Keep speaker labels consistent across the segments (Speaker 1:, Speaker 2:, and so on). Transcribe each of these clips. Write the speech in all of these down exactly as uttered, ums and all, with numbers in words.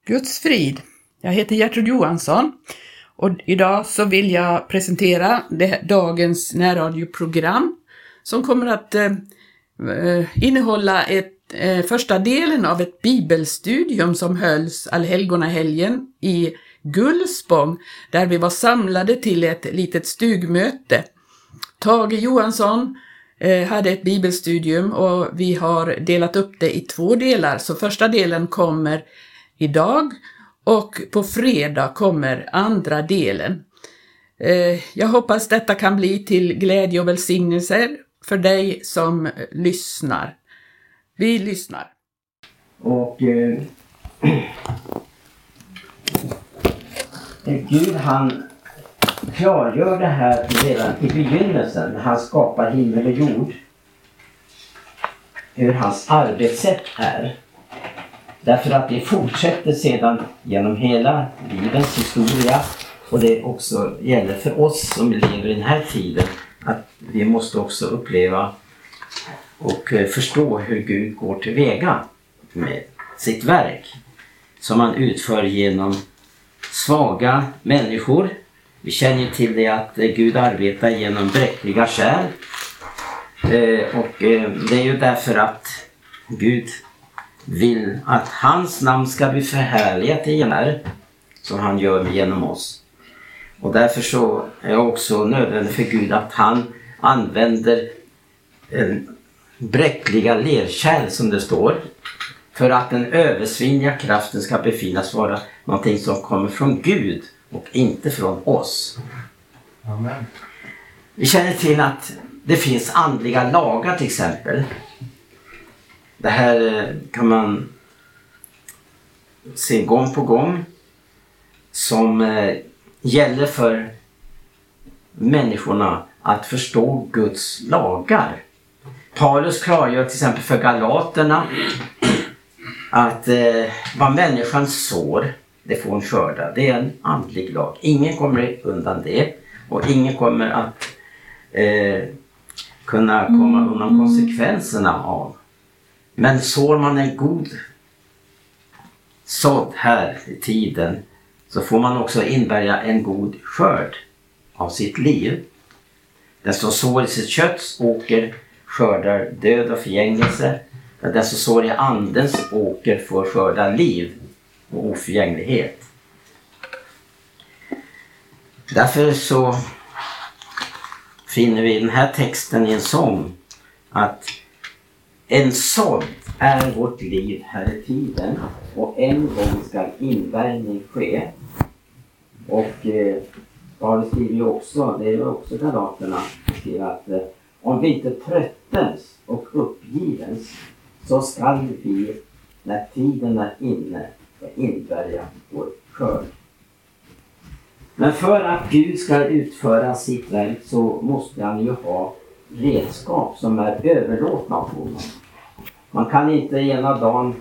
Speaker 1: Guds frid. Jag heter Gertrud Johansson och idag så vill jag presentera det, dagens närradioprogram som kommer att eh, innehålla ett, eh, första delen av ett bibelstudium som hölls allhelgonahelgen i Gullspång, där vi var samlade till ett litet stugmöte. Tage Johansson eh, hade ett bibelstudium och vi har delat upp det i två delar. Så första delen kommer idag och på fredag kommer andra delen. Eh, jag hoppas detta kan bli till glädje och välsignelse för dig som lyssnar. Vi lyssnar.
Speaker 2: Och eh, Gud han klargör det här redan i begynnelsen när han skapar himmel och jord. Hur hans arbetssätt är. Därför att det fortsätter sedan genom hela livens historia. Och det också gäller för oss som lever i den här tiden. Att vi måste också uppleva och förstå hur Gud går tillväga med sitt verk. Som han utför genom svaga människor. Vi känner till det att Gud arbetar genom bräckliga kärl. Och det är ju därför att Gud vill att hans namn ska bli förhärligat igen här, som han gör genom oss. Och därför så är det också nödvändigt för Gud att han använder en bräckliga lerkärl som det står, för att den översvinnliga kraften ska befinnas vara någonting som kommer från Gud och inte från oss. Amen. Vi känner till att det finns andliga lagar till exempel. Det här kan man se gång på gång som gäller för människorna att förstå Guds lagar. Paulus klargör till exempel för galaterna att eh, vad människan sår, det får hon skörda. Det är en andlig lag. Ingen kommer undan det och ingen kommer att eh, kunna komma undan konsekvenserna av. Men sår man en god sådd här i tiden så får man också inbärga en god skörd av sitt liv. Den som sår i sitt kötts åker skördar död och förgängelse. Den som sår i andens åker får skörda liv och oförgänglighet. Därför så finner vi i den här texten i en sång att en sådd är vårt liv här i tiden och en gång ska inbärgning ske. Och eh, Paulus skriver ju också, det är ju också galaterna, att eh, om vi inte tröttens och uppgivens så ska vi när tiden är inne inbärga vår skörd. Men för att Gud ska utföra sitt verk så måste han ju ha redskap som är överlåtna av honom. Man kan inte ena dagen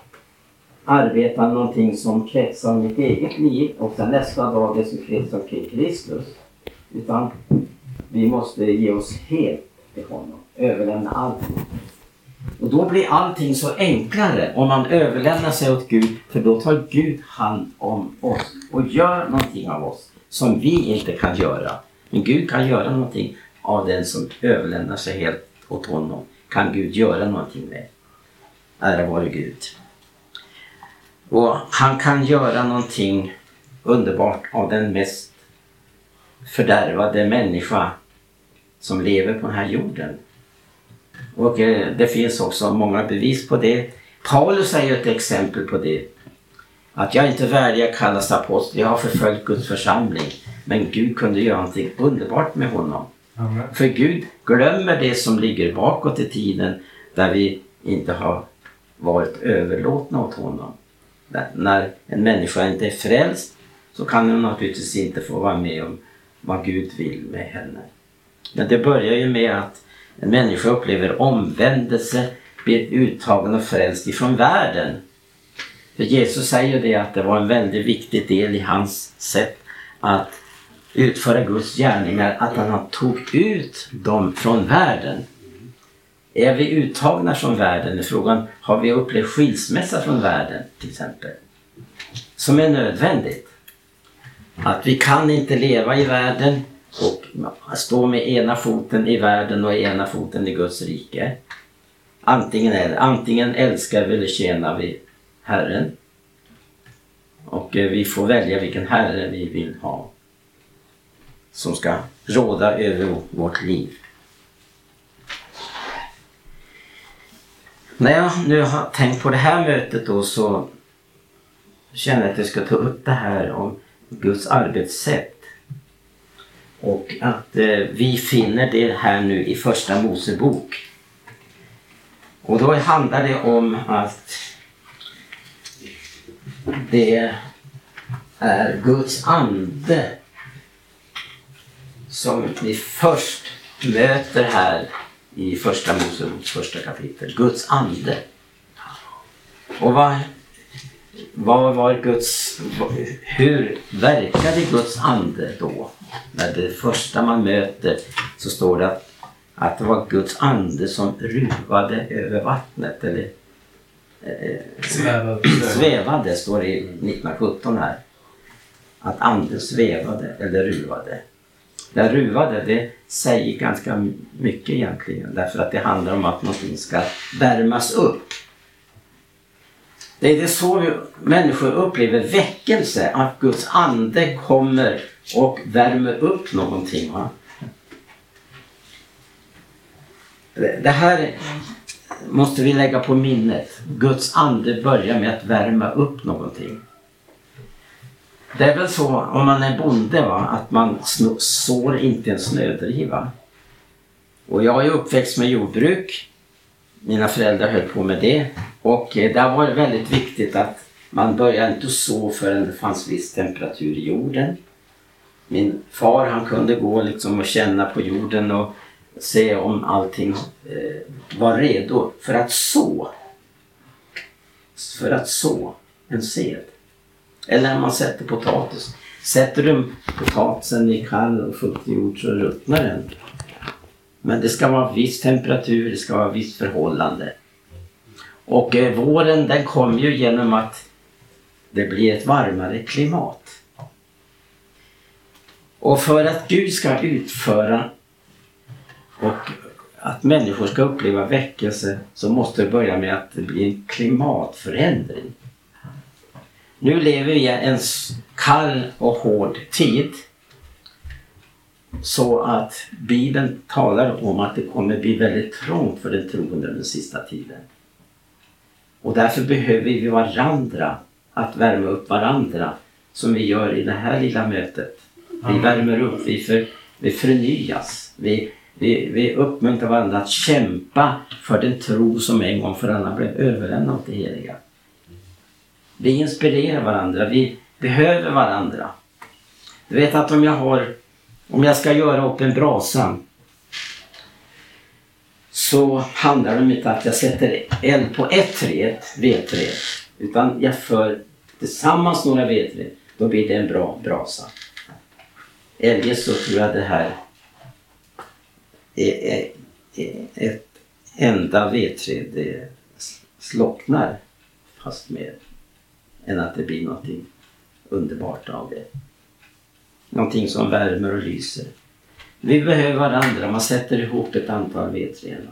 Speaker 2: arbeta någonting som kretsar om mitt eget liv och sen nästa dag det som kretsar kring Kristus. Utan vi måste ge oss helt till honom. Överlämna allting. Och då blir allting så enklare om man överlämnar sig åt Gud. För då tar Gud hand om oss och gör någonting av oss som vi inte kan göra. Men Gud kan göra någonting av den som överlämnar sig helt åt honom. Kan Gud göra någonting med. Ära vare Gud. Och han kan göra någonting underbart av den mest fördärvade människa som lever på den här jorden. Och eh, det finns också många bevis på det. Paulus är ju ett exempel på det. Att jag inte värdig kallas apostel. Jag har förföljt Guds församling. Men Gud kunde göra någonting underbart med honom. Amen. För Gud glömmer det som ligger bakåt i tiden där vi inte har varit överlåtna åt honom. När en människa inte är frälst så kan hon naturligtvis inte få vara med om vad Gud vill med henne. Men det börjar ju med att en människa upplever omvändelse, blir uttagen och frälst ifrån världen. För Jesus säger det att det var en väldigt viktig del i hans sätt att utföra Guds gärningar, att han tog ut dem från världen. Är vi uttagna från världen i frågan, har vi upplevt skilsmässa från världen till exempel? som är nödvändigt. Att vi kan inte leva i världen och stå med ena foten i världen och ena foten i Guds rike. Antingen, är, antingen älskar vi eller tjänar vi Herren. Och vi får välja vilken Herre vi vill ha som ska råda över vårt liv. När jag nu har tänkt på det här mötet då, så känner jag att jag ska ta upp det här om Guds arbetssätt. Och att eh, vi finner det här nu i första Mosebok. Och då handlar det om att det är Guds ande som vi först möter här i första Moseboks första kapitel. Guds ande. Och vad, vad var Guds, hur verkade Guds ande då? När det första man möter så står det att, att det var Guds ande som ruvade över vattnet. Eller eh,
Speaker 3: Svävade.
Speaker 2: svävade, står det i nittonhundrasjutton här. Att anden svävade eller ruvade. Det ruvade, det säger ganska mycket egentligen. Därför att det handlar om att någonting ska värmas upp. Det är det så vi människor upplever väckelse. Att Guds ande kommer och värmer upp någonting. Va? Det här måste vi lägga på minnet. Guds ande börjar med att värma upp någonting. Det är väl så om man är bonde, va, att man sår inte en snödriva. Och jag är uppväxt med jordbruk. Mina föräldrar höll på med det. Och det var väldigt viktigt att man började inte så förrän det fanns viss temperatur i jorden. Min far, han kunde gå liksom och känna på jorden och se om allting eh, var redo för att så. För att så en sed. Eller när man sätter potatis. Sätter du potatisen i kall och fuktig jord så ruttnar den. Men det ska vara viss temperatur, det ska vara viss förhållande. Och eh, våren, den kommer ju genom att det blir ett varmare klimat. Och för att Gud ska utföra och att människor ska uppleva väckelse, så måste det börja med att det blir en klimatförändring. Nu lever vi i en kall och hård tid. Så att Bibeln talar om att det kommer bli väldigt trångt för den troende den sista tiden. Och därför behöver vi varandra, att värma upp varandra, som vi gör i det här lilla mötet. Vi värmer upp, vi, för, vi förnyas, vi, vi, vi uppmuntrar varandra att kämpa för den tro som en gång för alla blev överlämnad till heliga. Vi inspirerar varandra, vi behöver varandra. Du vet att om jag har, om jag ska göra upp en brasa, så handlar det inte att jag sätter eld på ett träd, vedträd, utan jag för tillsammans några vedträd, då blir det en bra brasa. Eljest så tror jag det här är, är, är ett enda vedträd, det slocknar fast mer än att det blir någonting underbart av det. Någonting som värmer och lyser. Vi behöver varandra, man sätter ihop ett antal vedträd.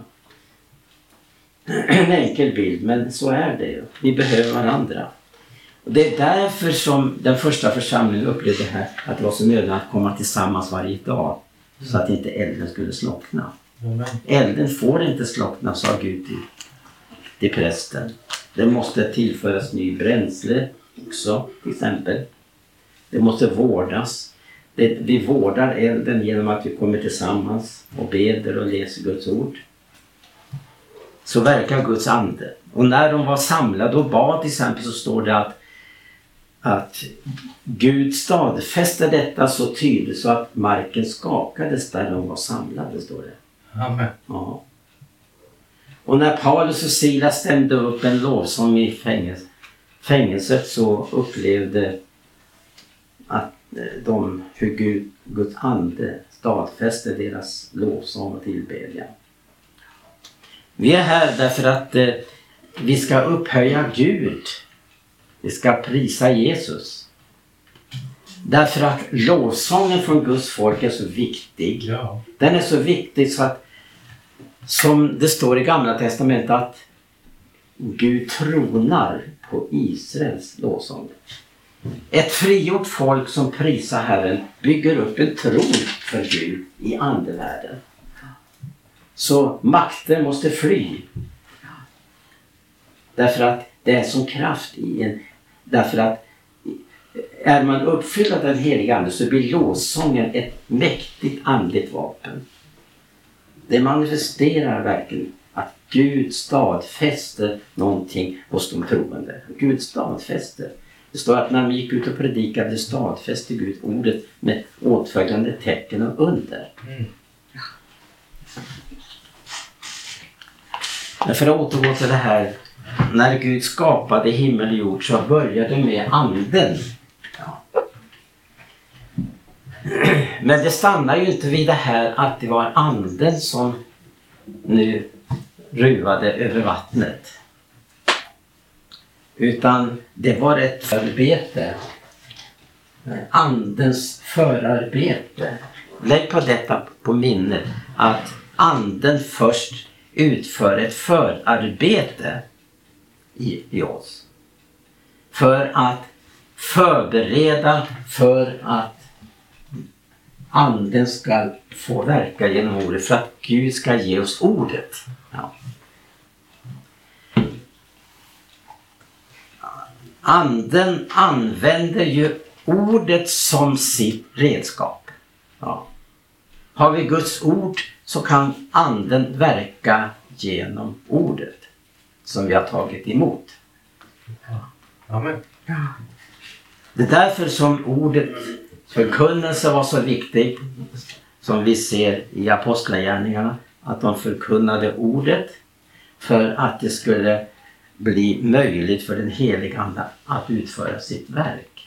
Speaker 2: En enkel bild, men så är det. Vi behöver varandra. Och det är därför som den första församlingen upplevde det här, att det var så nödvändigt att komma tillsammans varje dag, så att inte elden skulle slockna. Amen. Elden får inte slockna, sa Gud till, till prästen. Det måste tillföras ny bränsle också, till exempel. Det måste vårdas. Det, vi vårdar elden genom att vi kommer tillsammans och beder och läser Guds ord. Så verkar Guds ande. Och när de var samlade och bad till exempel, så står det att, att Gud stadfäste detta så tydligt så att marken skakades där de var samlade, står det.
Speaker 3: Amen.
Speaker 2: Ja. Och när Paulus och Silas stämde upp en lovsång i fängelse, fängelset, så upplevde att de, hur Gud, Guds ande stadfäste deras lovsång och tillbedjan. Vi är här därför att eh, vi ska upphöja Gud Vi ska prisa Jesus. Därför att lovsången från Guds folk är så viktig.
Speaker 3: Ja.
Speaker 2: Den är så viktig så att, som det står i Gamla testamentet, att Gud tronar på Israels lovsång. Ett frigjort folk som prisar Herren bygger upp en tron för Gud i andevärlden. Så makten måste fly. Därför att det är som kraft i en... Därför att är man uppfylld av den heliga ande så blir lovsången ett mäktigt andligt vapen. Det manifesterar verkligen att Gud stadfäster någonting hos de troende. Gud stadfäster. Det står att när man gick ut och predikade stadfäste Gud ordet med åtföljande tecken och under.
Speaker 3: Mm.
Speaker 2: Men för att återgå till det här. När Gud skapade himmel och jord så började det med anden. Ja. Men det stannar ju inte vid det här att det var anden som nu ruvade över vattnet. Utan det var ett förarbete. Andens förarbete. Lägg på detta på minnet att anden först utför ett förarbete i, i oss. För att förbereda för att anden ska få verka genom ordet. För att Gud ska ge oss ordet. Ja. Anden använder ju ordet som sitt redskap. Ja. Har vi Guds ord så kan anden verka genom ordet som vi har tagit emot.
Speaker 3: Amen.
Speaker 2: Det är därför som ordet förkunnelse var så viktigt, som vi ser i apostlagärningarna, att de förkunnade ordet för att det skulle bli möjligt för den heliga ande att utföra sitt verk.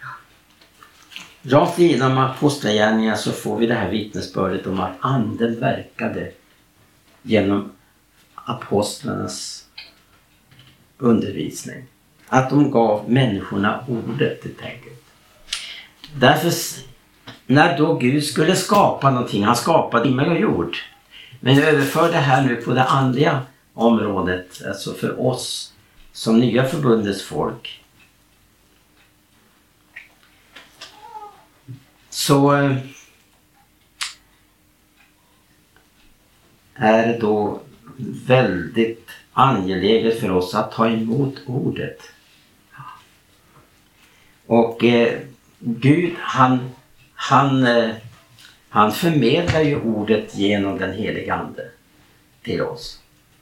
Speaker 2: Rakt igenom apostlagärningarna så får vi det här vittnesbördet om att anden verkade genom apostlarnas undervisning. Att de gav människorna ordet helt enkelt. Därför när då Gud skulle skapa någonting, han skapade himmel och jord. Men överför det här nu på det andliga området, alltså för oss som nya förbundets folk. Så är det då väldigt angeläget för oss att ta emot ordet. Och eh, Gud han, han, eh, han förmedlar ju ordet genom den heliga ande till oss.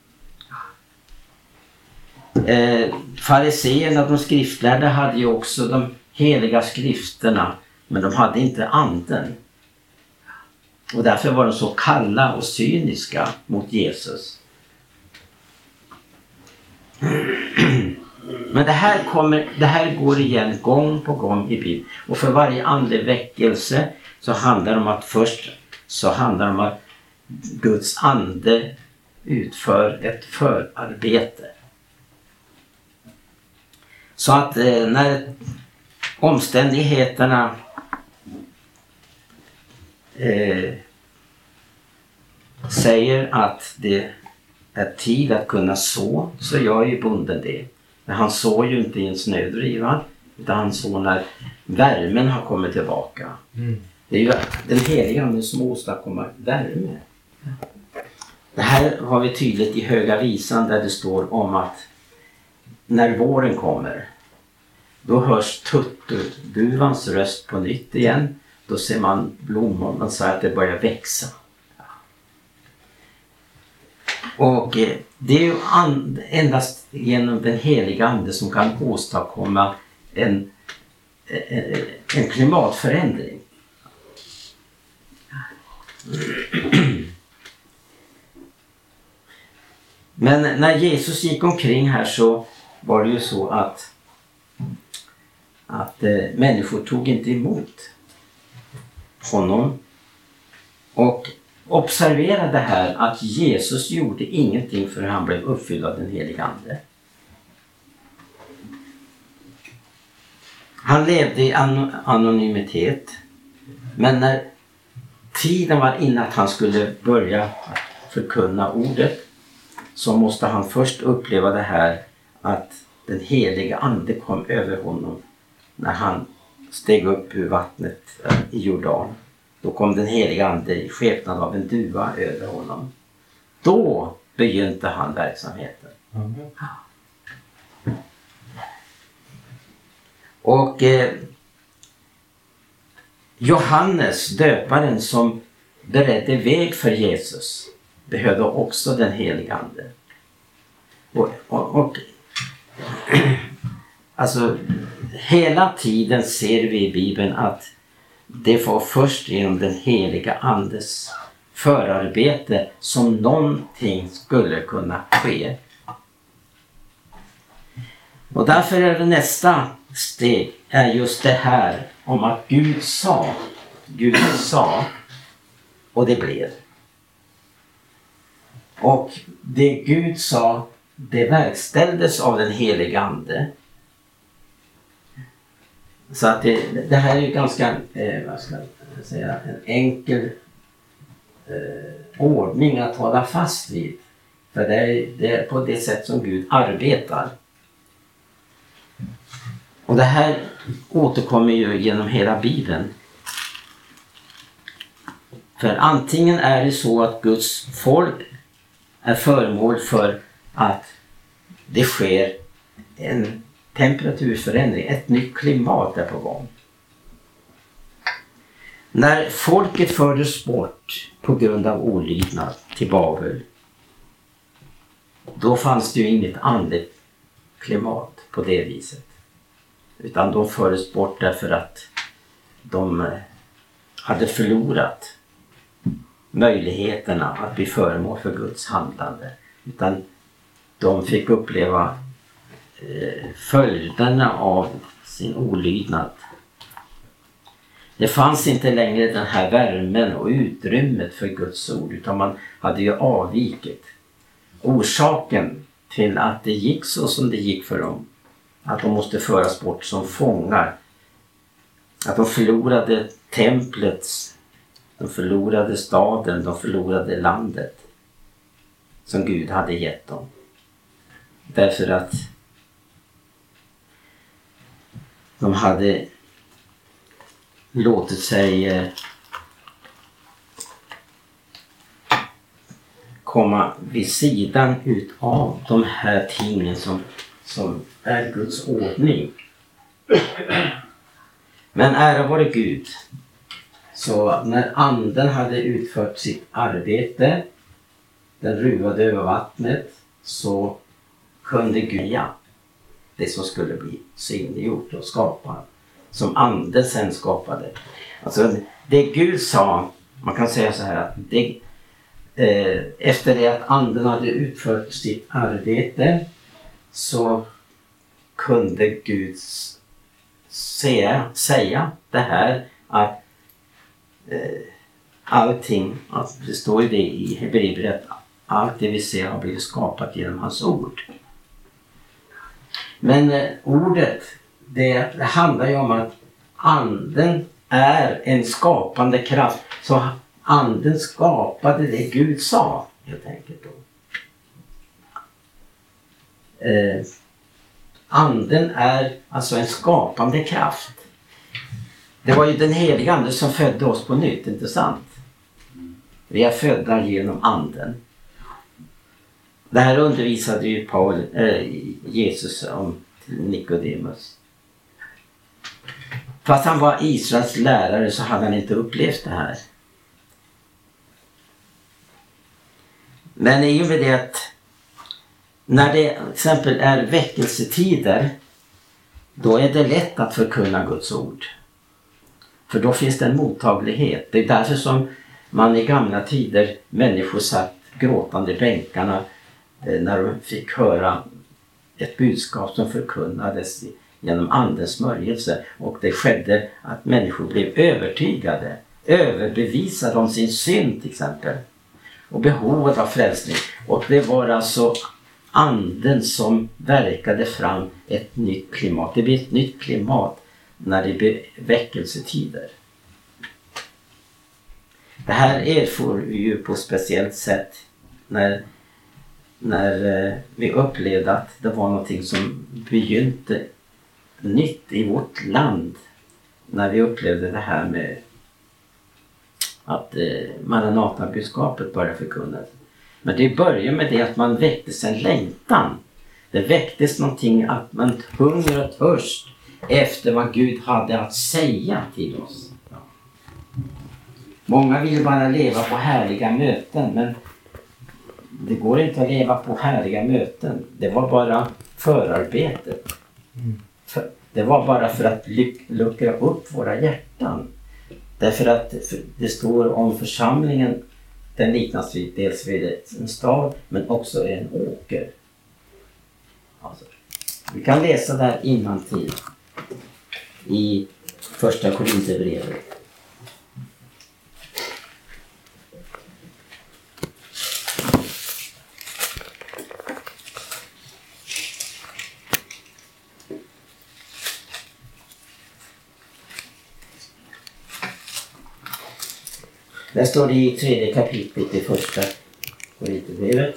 Speaker 2: Eh, fariseerna, de skriftlärda, hade ju också de heliga skrifterna, men de hade inte anden. Och därför var de så kalla och cyniska mot Jesus. Men det här, kommer, det här går igen gång på gång i Bibeln. Och för varje andlig väckelse så handlar det om att först så handlar det om att Guds ande utför ett förarbete. Så att eh, när omständigheterna eh, säger att det är tid att kunna så, så gör ju bonden det. Men han såg ju inte i en snödriva, utan han såg när värmen har kommit tillbaka. Mm. Det är ju den heliga ande som åstadkommer värme. Det här har vi tydligt i Höga visan, där det står om att när våren kommer, då hörs tutturduvans röst på nytt igen. Då ser man blommorna och säger att det börjar växa. Och eh, det är ju and, endast genom den heliga ande som kan åstadkomma en, en, en klimatförändring. Men när Jesus gick omkring här så var det ju så att, att eh, människor tog inte emot honom. Och observera det här att Jesus gjorde ingenting förrän han blev uppfylld av den heliga ande. Han levde i an- anonymitet. Men när tiden var inne att han skulle börja förkunna ordet, så måste han först uppleva det här att den heliga ande kom över honom när han steg upp ur vattnet i Jordan. Då kom den heliga ande i skepnad av en duva över honom. Då begynte han verksamheten. Mm. Och eh, Johannes, döparen som beredde väg för Jesus, behövde också den heliga ande. Och, och, och alltså hela tiden ser vi i Bibeln att det var först genom den heliga andes förarbete som någonting skulle kunna ske. Och därför är det nästa steg är just det här om att Gud sa, Gud sa och det blev. Och det Gud sa, det verkställdes av den heliga ande. Så att det, det här är ju ganska, eh, vad ska jag säga, en enkel eh, ordning att hålla fast vid. För det är, det är på det sätt som Gud arbetar. Och det här återkommer ju genom hela Bibeln. För antingen är det så att Guds folk är föremål för att det sker en temperaturförändring, ett nytt klimat är på gång. När folket fördes bort på grund av olydnad till Babel, då fanns det ju inget andligt klimat på det viset. Utan de fördes bort därför att de hade förlorat möjligheterna att bli föremål för Guds handlande. Utan de fick uppleva eh, följderna av sin olydnad. Det fanns inte längre den här värmen och utrymmet för Guds ord, utan man hade ju avvikit. Orsaken till att det gick så som det gick för dem, att de måste föras bort som fångar, att de förlorade templet, de förlorade staden, de förlorade landet som Gud hade gett dem. Därför att de hade låtit sig komma vid sidan ut av de här tingen som, som är Guds ordning. Men ära vare Gud. Så när anden hade utfört sitt arbete, den ruvade över vattnet, så kunde Gud ja, det som skulle bli synliggjort och skapa, som anden sen skapade. Alltså det Gud sa, man kan säga så här att det, eh, efter det att anden hade utfört sitt arbete, så kunde Gud säga, säga det här att eh, allting, alltså det står ju det i Hebreerbrevet, allt det vi ser har blivit skapat genom hans ord. Men eh, ordet, det, det handlar ju om att anden är en skapande kraft. Så anden skapade det Gud sa, helt enkelt då. Eh, anden är alltså en skapande kraft. Det var ju den heliga anden som födde oss på nytt, inte sant? Vi är födda genom anden. Det här undervisade ju Paul, äh, Jesus om till Nikodemus. Fast han var Israels lärare så hade han inte upplevt det här. Men i och med det att när det till exempel är väckelsetider, då är det lätt att förkunna Guds ord. För då finns det en mottaglighet. Det är därför som man i gamla tider, människor satt gråtande i bänkarna när de fick höra ett budskap som förkunnades genom andens smörjelse. Och det skedde att människor blev övertygade, överbevisade om sin synd till exempel. Och behovet av frälsning. Och det var alltså anden som verkade fram ett nytt klimat. Det blir ett nytt klimat när det blir väckelsetider. Det här erfor vi ju på ett speciellt sätt när, när eh, vi upplevde att det var någonting som begynte nytt i vårt land. När vi upplevde det här med att eh, Maranata-budskapet började förkunnas. Men det började med det att man väcktes en längtan. Det väcktes någonting att man hunger och törst efter vad Gud hade att säga till oss. Många vill bara leva på härliga möten, men det går inte att leva på härliga möten. Det var bara förarbetet. För, det var bara för att lyck, luckra upp våra hjärtan. Därför att det står om församlingen, den liknas vid dels vid en stad men också en åker. Alltså, vi kan läsa där innantill i första Korinthierbrevet. Där står det i tredje kapitlet i första Korinthierbrevet.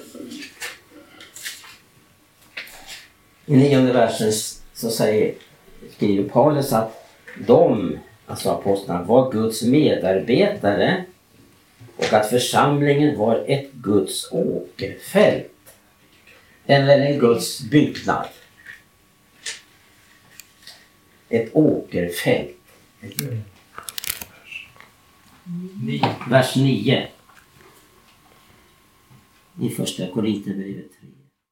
Speaker 2: I nionde versen så säger, skriver Paulus att de, alltså apostlarna, var Guds medarbetare och att församlingen var ett Guds åkerfält eller en Guds byggnad. Ett åkerfält. Vers nio i första Korinthierbrevet tre.